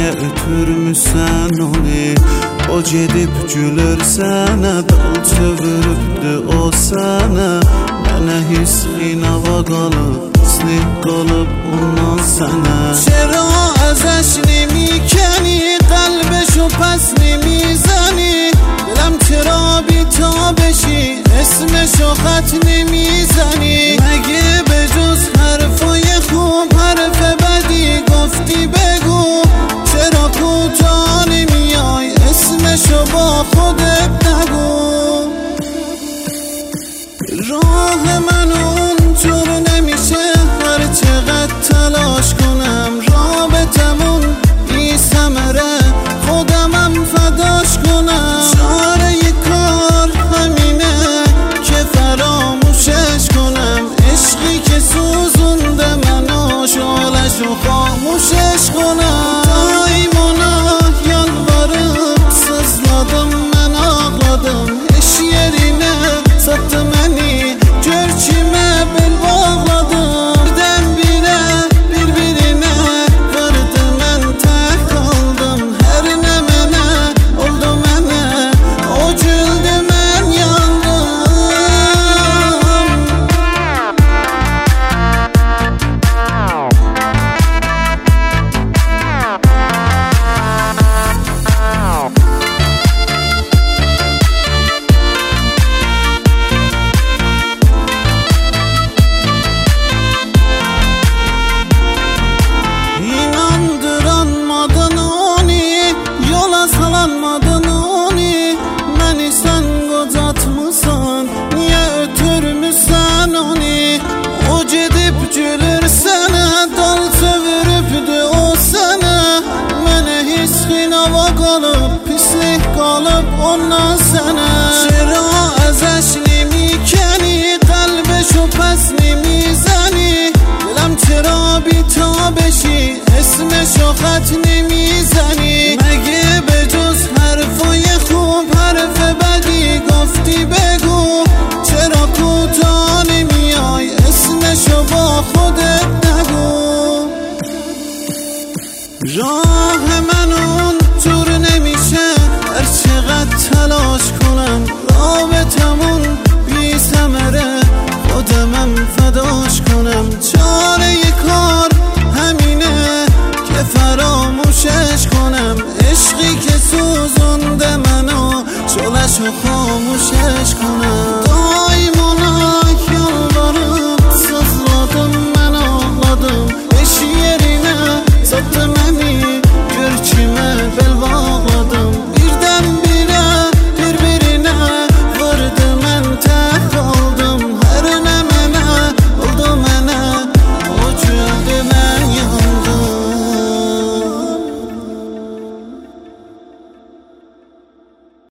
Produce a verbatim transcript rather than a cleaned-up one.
niye ötürmüsən onu? O gedib gülür sənə, dal çeviribdi o sənə. Mənə hissin hava qalıb, pislik qalıb ondan sənə. چرا ازش نمیکنی، قلبشو پس نمیزنی؟ دلم چرا بی‌تابشی، اسمشو خط نمیزنی؟ مگه به جز حرفای خوب حرف بدی گفتی بگو؟ چرا کوتاه نمیای، اسمشو با خودت نگو؟ راه من اونجور نمیشه، هر چقدر تلاش کنم رابطمون بی ثمره، خودمم فداش کنم. چاره کار همینه که فراموشش کنم، عشقی که سوزونده منو شعله‌شو خاموشش کنم. دایمانا yalvarıp sızladım, ben ağladım, eş yerine sattım beni, gör kime bel bağladım. Birdenbire birbirine vardı, ben tek kaldım. Her ne mene oldu mene, o güldü ben yandım. İnandıranmadın onu, yola salanmadın onu. Beni sen kocatmısan, niye ötürmüsən onu? O gedib gülür sənə, dal çeviribdi o sənə. Mənə hissin hava qalıb, pislik qalıb ondan sənə. چرا ازش نمیکنی، قلبشو پس نمیزنی؟ دلم چرا بی‌تابشی، اسمشو خط نمیزنی؟ مگه به جز حرفای خوب حرف بدی گفتی بگو؟ چرا کوتاه نمیای، اسمشو با خودت نگو؟ راه من اون جور نمیشه، هر چقدر تلاش کنم رابطمون بی ثمره، خودمم فداش کنم. چاره کار همینه که فراموشش کنم، عشقی که سوزونده منو شعله‌شو خاموشش کنم.